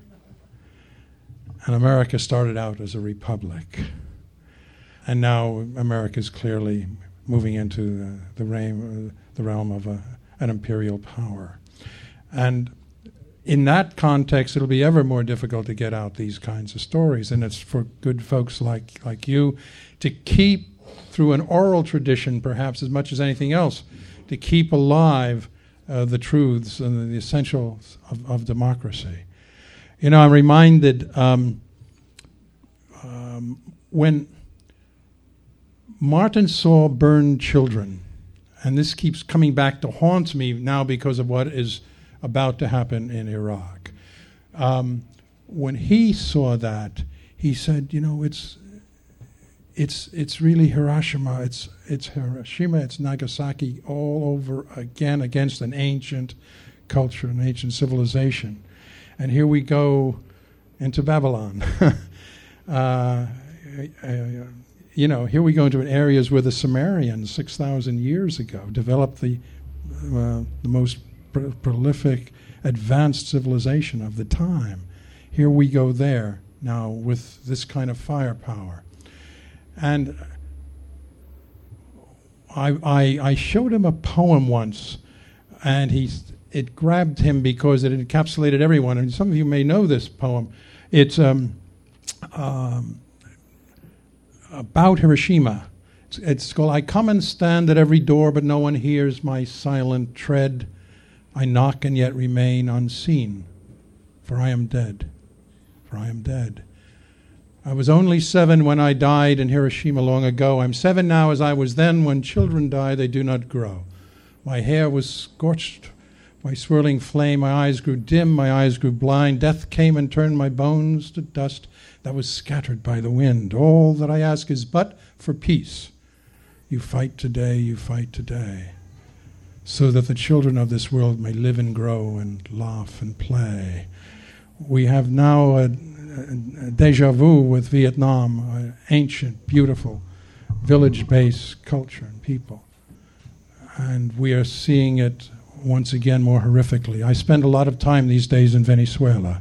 And America started out as a republic. And now America is clearly moving into uh, the, realm, uh, the realm of a, an imperial power. And in that context, it'll be ever more difficult to get out these kinds of stories. And it's for good folks like, like you to keep, through an oral tradition perhaps as much as anything else, to keep alive uh, the truths and the essentials of, of democracy. You know, I'm reminded um, um, when Martin saw burned children, and this keeps coming back to haunt me now because of what is about to happen in Iraq. Um, when he saw that, he said, you know, it's it's it's really Hiroshima, it's it's Hiroshima, it's Nagasaki all over again against an ancient culture, an ancient civilization. And here we go into Babylon. uh, uh, you know, here we go into areas where the Sumerians, six thousand years ago, developed the uh, the most pr- prolific, advanced civilization of the time. Here we go there now with this kind of firepower. And I, I, I showed him a poem once, and he's... It grabbed him because it encapsulated everyone. And some of you may know this poem. It's um, um, about Hiroshima. It's, it's called, I come and stand at every door, but no one hears my silent tread. I knock and yet remain unseen, for I am dead, for I am dead. I was only seven when I died in Hiroshima long ago. I'm seven now as I was then. When children die, they do not grow. My hair was scorched by swirling flame, my eyes grew dim, my eyes grew blind. Death came and turned my bones to dust that was scattered by the wind. All that I ask is but for peace. You fight today, you fight today, so that the children of this world may live and grow and laugh and play. We have now a, a, a deja vu with Vietnam, an ancient, beautiful, village-based culture and people. And we are seeing it once again more horrifically. I spend a lot of time these days in Venezuela.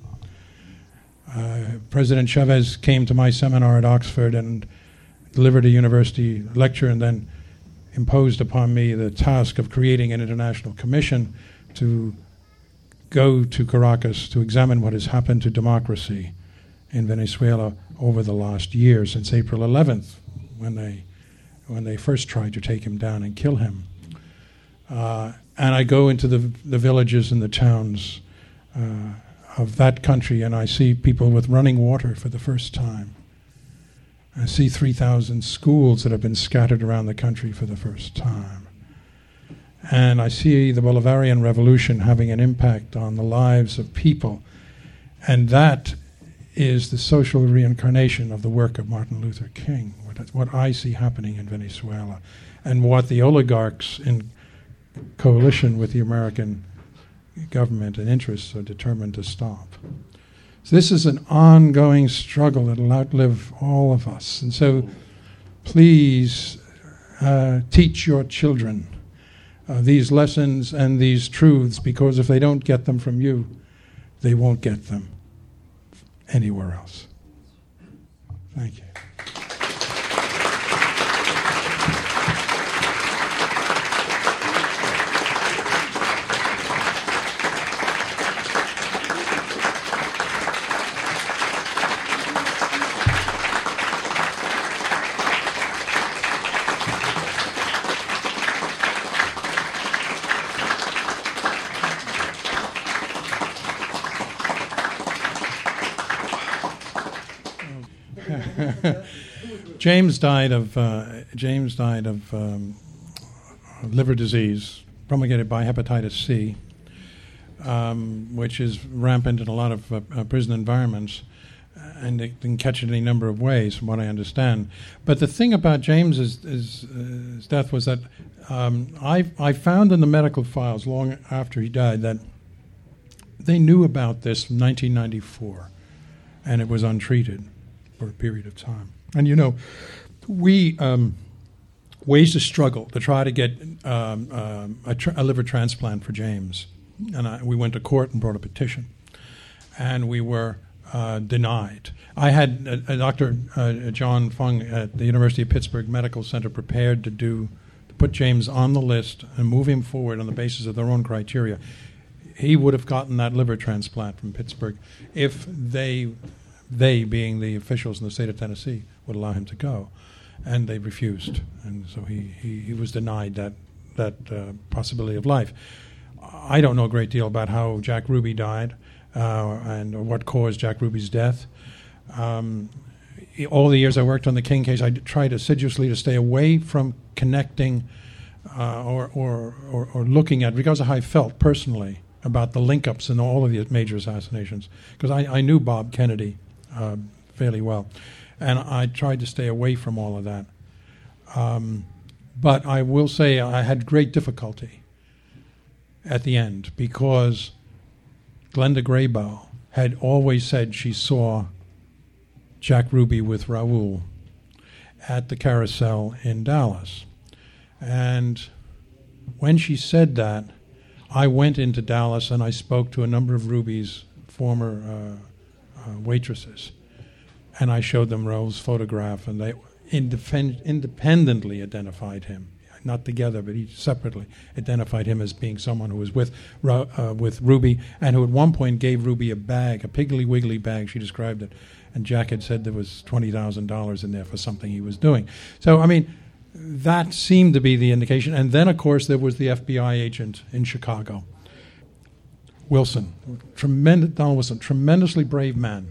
Uh, President Chavez came to my seminar at Oxford and delivered a university lecture and then imposed upon me the task of creating an international commission to go to Caracas to examine what has happened to democracy in Venezuela over the last year, since April eleventh, when they when they first tried to take him down and kill him. Uh, and I go into the the villages and the towns uh, of that country, and I see people with running water for the first time. I see three thousand schools that have been scattered around the country for the first time. And I see the Bolivarian Revolution having an impact on the lives of people. And that is the social reincarnation of the work of Martin Luther King, what, what I see happening in Venezuela, and what the oligarchs in coalition with the American government and interests are determined to stop. So this is an ongoing struggle that will outlive all of us. And so please uh, teach your children uh, these lessons and these truths, because if they don't get them from you, they won't get them anywhere else. Thank you. James died of uh, James died of um, liver disease promulgated by hepatitis C, um, which is rampant in a lot of uh, uh, prison environments, and it can catch it any number of ways, from what I understand. But the thing about James's his, uh, his death was that um, I I found in the medical files long after he died that they knew about this from nineteen ninety-four, and it was untreated for a period of time. And, you know, we um, waged a struggle to try to get um, um, a, tra- a liver transplant for James. And I, we went to court and brought a petition. And we were uh, denied. I had uh, Doctor Uh, John Fung at the University of Pittsburgh Medical Center prepared to do to put James on the list and move him forward on the basis of their own criteria. He would have gotten that liver transplant from Pittsburgh if they... they, being the officials in the state of Tennessee, would allow him to go. And they refused. And so he, he, he was denied that, that uh, possibility of life. I don't know a great deal about how Jack Ruby died uh, and or what caused Jack Ruby's death. Um, all the years I worked on the King case, I tried assiduously to stay away from connecting uh, or, or, or, or looking at, because of how I felt personally about the link-ups in all of the major assassinations, because I, I knew Bob Kennedy Uh, fairly well, and I tried to stay away from all of that. Um, but I will say I had great difficulty at the end, because Glenda Graybow had always said she saw Jack Ruby with Raul at the Carousel in Dallas. And when she said that, I went into Dallas and I spoke to a number of Ruby's former uh, Uh, waitresses, and I showed them Raul's photograph, and they independ- independently identified him, not together, but each separately identified him as being someone who was with uh, with Ruby, and who at one point gave Ruby a bag, a Piggly Wiggly bag, she described it, and Jack had said there was twenty thousand dollars in there for something he was doing. So, I mean, that seemed to be the indication. And then, of course, there was the F B I agent in Chicago, Wilson, tremendous, Donald Wilson, tremendously brave man,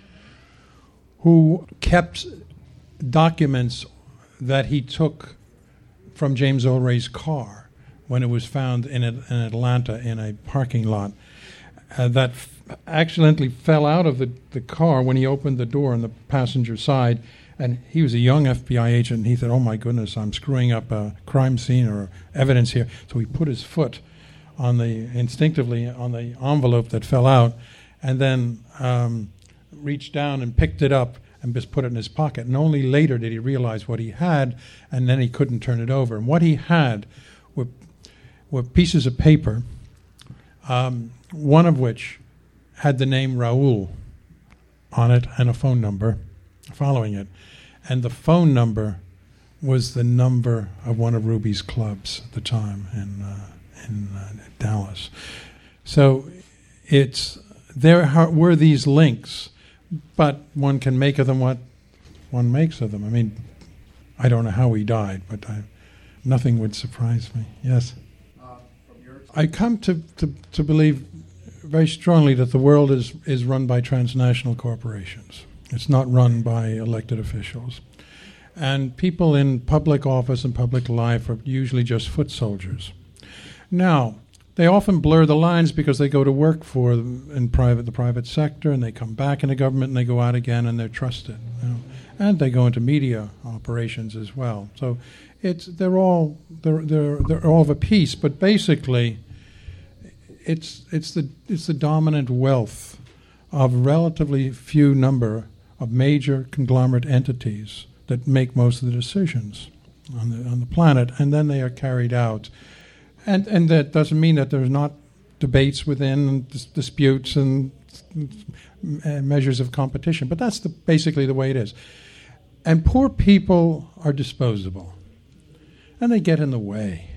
who kept documents that he took from James Earl Ray's car when it was found in, in Atlanta in a parking lot, uh, that f- accidentally fell out of the, the car when he opened the door on the passenger side. And he was a young F B I agent, and he thought, oh my goodness, I'm screwing up a crime scene or evidence here. So he put his foot on the instinctively on the envelope that fell out, and then um, reached down and picked it up and just put it in his pocket. And only later did he realize what he had, and then he couldn't turn it over. And what he had were, were pieces of paper, um, one of which had the name Raul on it and a phone number following it. And the phone number was the number of one of Ruby's clubs at the time in uh, in uh, Dallas. So it's there were these links, but one can make of them what one makes of them. I mean, I don't know how he died, but I, nothing would surprise me. Yes? Uh, from your I come to, to, to believe very strongly that the world is, is run by transnational corporations. It's not run by elected officials. And people in public office and public life are usually just foot soldiers. Now, they often blur the lines because they go to work for in private the private sector, and they come back into government, and they go out again, and they're trusted. You know? And they go into media operations as well. So it's they're all they're they're they're all of a piece, but basically, it's it's the it's the dominant wealth of relatively few number of major conglomerate entities that make most of the decisions on the on the planet, and then they are carried out. And and that doesn't mean that there's not debates within, and dis- disputes and uh, measures of competition, but that's the, basically the way it is. And poor people are disposable, and they get in the way.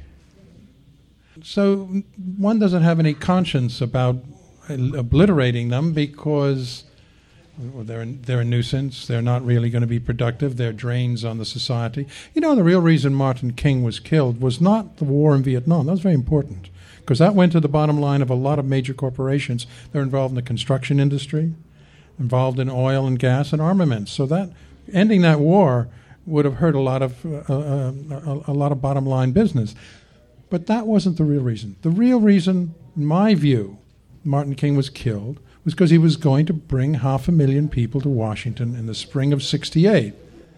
So one doesn't have any conscience about obliterating them because well, they're they're a nuisance. They're not really going to be productive. They're drains on the society. You know, the real reason Martin King was killed was not the war in Vietnam. That was very important because that went to the bottom line of a lot of major corporations. They're involved in the construction industry, involved in oil and gas and armaments. So that ending that war would have hurt a lot of uh, uh, a, a lot of bottom line business. But that wasn't the real reason. The real reason, in my view, Martin King was killed was because he was going to bring half a million people to Washington in the spring of sixty-eight.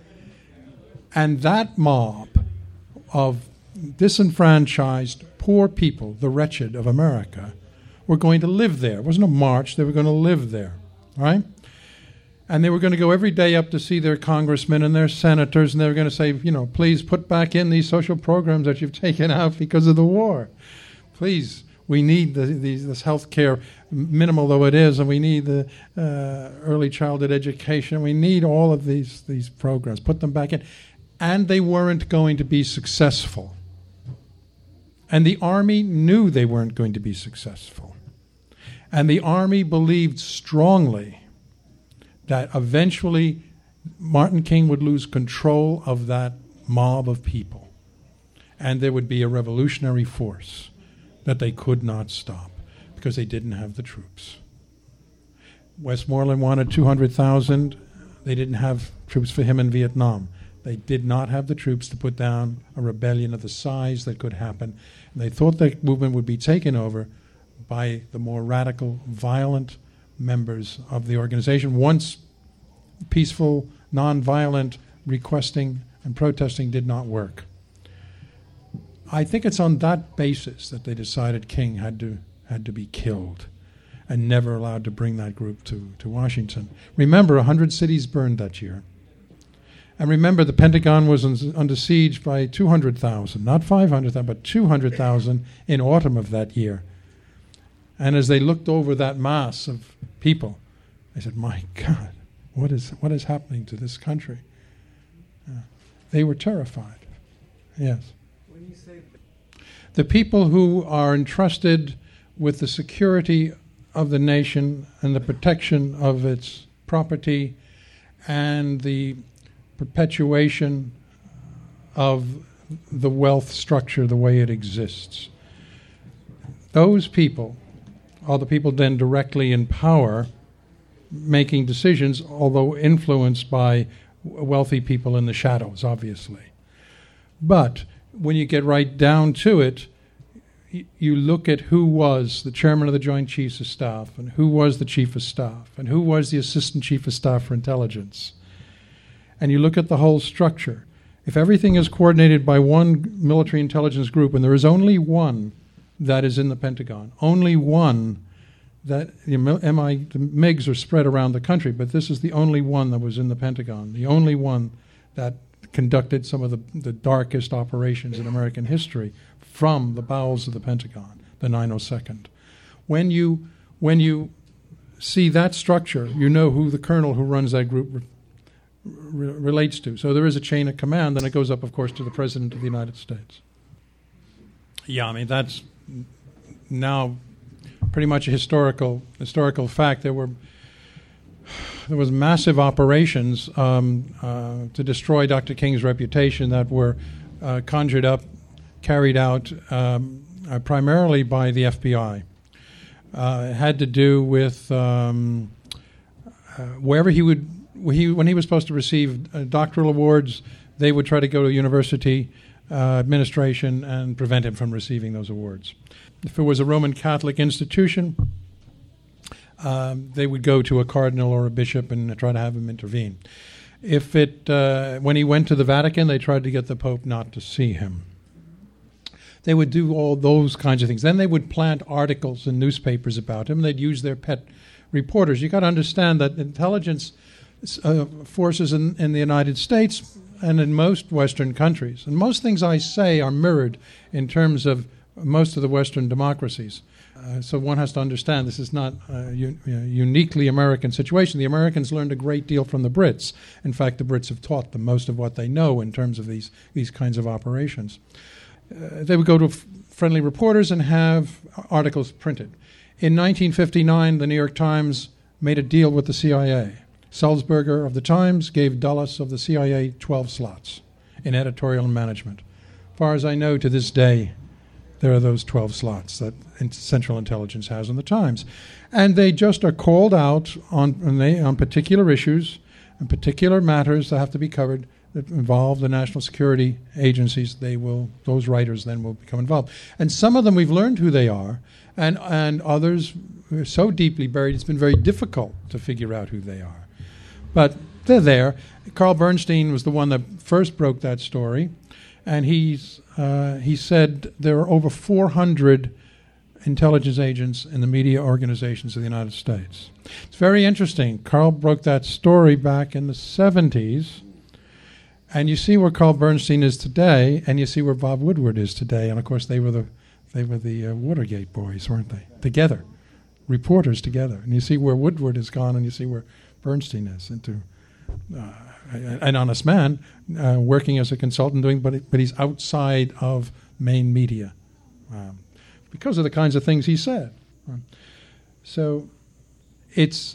And that mob of disenfranchised, poor people, the wretched of America, were going to live there. It wasn't a march. They were going to live there, right? And they were going to go every day up to see their congressmen and their senators, and they were going to say, you know, please put back in these social programs that you've taken out because of the war. Please, we need the, the, this health care, minimal though it is, and we need the uh, early childhood education. We need all of these, these programs. Put them back in. And they weren't going to be successful. And the Army knew they weren't going to be successful. And the Army believed strongly that eventually Martin King would lose control of that mob of people, and there would be a revolutionary force that they could not stop because they didn't have the troops. Westmoreland wanted two hundred thousand. They didn't have troops for him in Vietnam. They did not have the troops to put down a rebellion of the size that could happen. And they thought that movement would be taken over by the more radical, violent members of the organization. Once peaceful, non-violent requesting and protesting did not work. I think it's on that basis that they decided King had to had to be killed and never allowed to bring that group to, to Washington. Remember, one hundred cities burned that year. And remember, the Pentagon was un- under siege by two hundred thousand, not five hundred thousand, but two hundred thousand in autumn of that year. And as they looked over that mass of people, they said, my God, what is what is happening to this country? Uh, they were terrified. Yes. When you say the people who are entrusted with the security of the nation and the protection of its property and the perpetuation of the wealth structure the way it exists, those people are the people then directly in power making decisions, although influenced by wealthy people in the shadows, obviously. But when you get right down to it, y- you look at who was the chairman of the Joint Chiefs of Staff, and who was the chief of staff, and who was the assistant chief of staff for intelligence. And you look at the whole structure. If everything is coordinated by one military intelligence group, and there is only one that is in the Pentagon, only one that the M I, the MiGs are spread around the country, but this is the only one that was in the Pentagon, the only one that conducted some of the, the darkest operations in American history from the bowels of the Pentagon, the nine oh second. When you when you see that structure, you know who the colonel who runs that group re- re- relates to. So there is a chain of command, and it goes up, of course, to the President of the United States. Yeah, I mean, that's now pretty much a historical historical fact. There were there was massive operations um, uh, to destroy Doctor King's reputation that were uh, conjured up, carried out um, uh, primarily by the F B I. Uh, it had to do with um, uh, wherever he would, he, when he was supposed to receive uh, doctoral awards, they would try to go to university uh, administration and prevent him from receiving those awards. If it was a Roman Catholic institution, um, they would go to a cardinal or a bishop and try to have him intervene. If it, uh, when he went to the Vatican, they tried to get the Pope not to see him. They would do all those kinds of things. Then they would plant articles in newspapers about him. They'd use their pet reporters. You've got to understand that intelligence uh, forces in, in the United States and in most Western countries, and most things I say are mirrored in terms of most of the Western democracies. Uh, so one has to understand this is not a u- a uniquely American situation. The Americans learned a great deal from the Brits. In fact, the Brits have taught them most of what they know in terms of these, these kinds of operations. Uh, they would go to f- friendly reporters and have articles printed. In nineteen fifty-nine, the New York Times made a deal with the C I A. Sulzberger of the Times gave Dulles of the C I A twelve slots in editorial and management. As far as I know, to this day, there are those twelve slots that Central Intelligence has in the Times. And they just are called out on, on, they, on particular issues and particular matters that have to be covered that involve the national security agencies. They will, those writers then will become involved. And some of them we've learned who they are, and, and others are so deeply buried it's been very difficult to figure out who they are. But they're there. Carl Bernstein was the one that first broke that story, and he's, uh, he said there are over four hundred intelligence agents in the media organizations of the United States. It's very interesting. Carl broke that story back in the seventies, and you see where Carl Bernstein is today, and you see where Bob Woodward is today. And of course, they were the they were the uh, Watergate boys, weren't they? Together, reporters together. And you see where Woodward has gone, and you see where Bernstein is into uh, an honest man, uh, working as a consultant, doing, but it, but he's outside of main media um, because of the kinds of things he said. Um, so, it's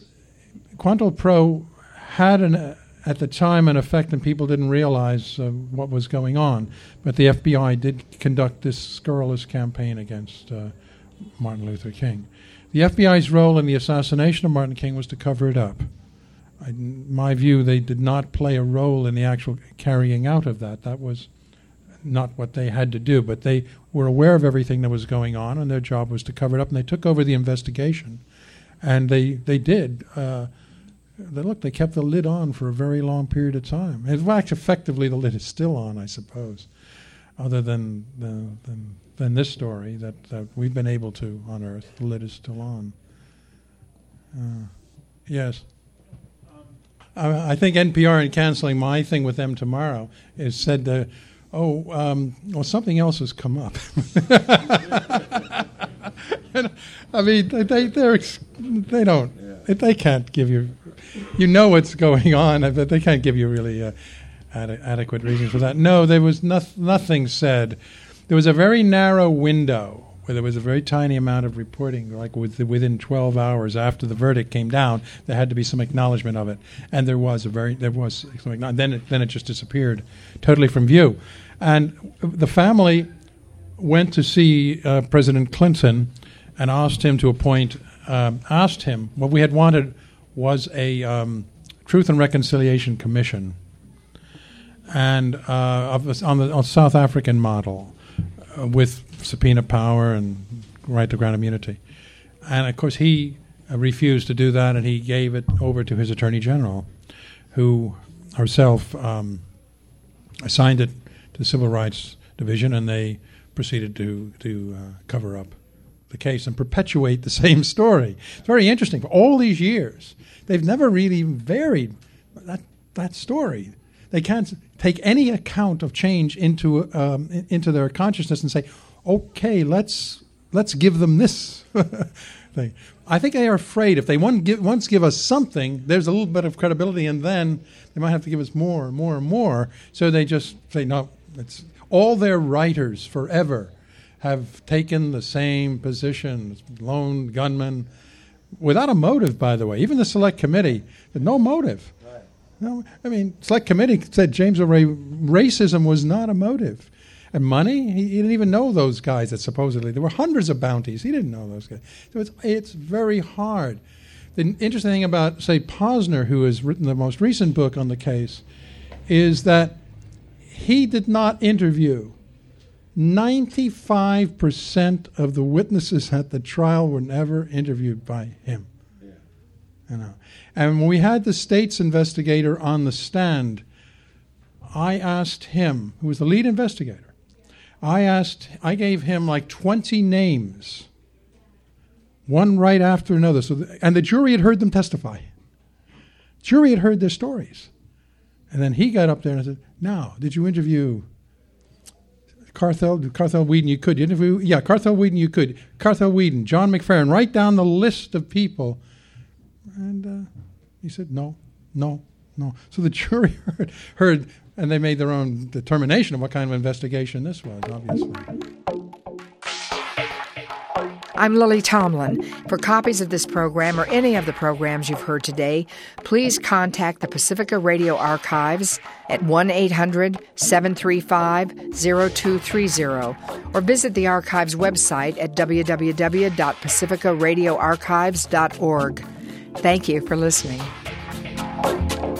QuantoPro had an. Uh, at the time an effect, and people didn't realize uh, what was going on. But the F B I did conduct this scurrilous campaign against uh, Martin Luther King. The F B I's role in the assassination of Martin King was to cover it up. I, in my view, they did not play a role in the actual carrying out of that. That was not what they had to do, but they were aware of everything that was going on, and their job was to cover it up, and they took over the investigation. And they, they did... Uh, They, look, they kept the lid on for a very long period of time. In fact, effectively, the lid is still on, I suppose, other than the, than, than this story that, that we've been able to unearth. The lid is still on. Uh, yes. I, I think N P R, in canceling my thing with them tomorrow, is said, uh, oh, um, well, something else has come up. And, I mean, they, they, they're, they don't, they can't give you... You know what's going on, but they can't give you really uh, ad- adequate reasons for that. No, there was no- nothing said. There was a very narrow window where there was a very tiny amount of reporting, like with the, within twelve hours after the verdict came down, there had to be some acknowledgement of it, and there was a very there was some, then it, then it just disappeared totally from view, and the family went to see uh, President Clinton and asked him to appoint um, asked him what we had wanted. Was a um, Truth and Reconciliation Commission, and uh, of this, on the on South African model, uh, with subpoena power and right to grant immunity, and of course he uh, refused to do that, and he gave it over to his Attorney General, who herself um, assigned it to the Civil Rights Division, and they proceeded to to uh, cover up the case and perpetuate the same story. It's very interesting. For all these years, they've never really varied that that story. They can't take any account of change into um, into their consciousness and say, "Okay, let's let's give them this thing." I think they are afraid if they once give, once give us something, there's a little bit of credibility, and then they might have to give us more and more and more. So they just say, "No, it's all their writers forever." have taken the same position, lone gunmen, without a motive, by the way. Even the Select Committee, no motive. Right. No, I mean, Select Committee said James Earl Ray, racism was not a motive. And money, he, he didn't even know those guys that supposedly, there were hundreds of bounties. He didn't know those guys. So it's, it's very hard. The interesting thing about, say, Posner, who has written the most recent book on the case, is that he did not interview. ninety-five percent of the witnesses at the trial were never interviewed by him. Yeah. You know. And when we had the state's investigator on the stand, I asked him, who was the lead investigator, I asked, I gave him like twenty names, one right after another. So, the, and the jury had heard them testify. Jury had heard their stories. And then he got up there and said, now, did you interview Carthel, Carthel Weeden? You could. You interview, yeah, Carthel Weeden, you could. Carthel Weeden, John McFerrin, write down the list of people. And uh, he said, no, no, no. So the jury heard, heard, and they made their own determination of what kind of investigation this was, obviously. I'm Lily Tomlin. For copies of this program or any of the programs you've heard today, please contact the Pacifica Radio Archives at one eight hundred seven three five zero two three zero or visit the Archives website at w w w dot pacifica radio archives dot org. Thank you for listening.